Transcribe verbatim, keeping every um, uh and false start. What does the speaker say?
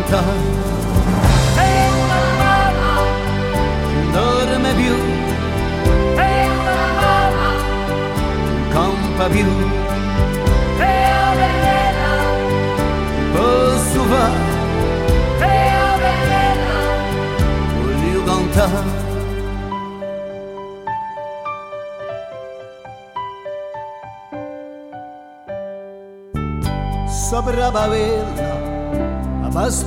cantare. E una mamma Non dorme più, e una mamma non campa più, e bella posso fare, e bella voglio cantare. Sopra la pavella, a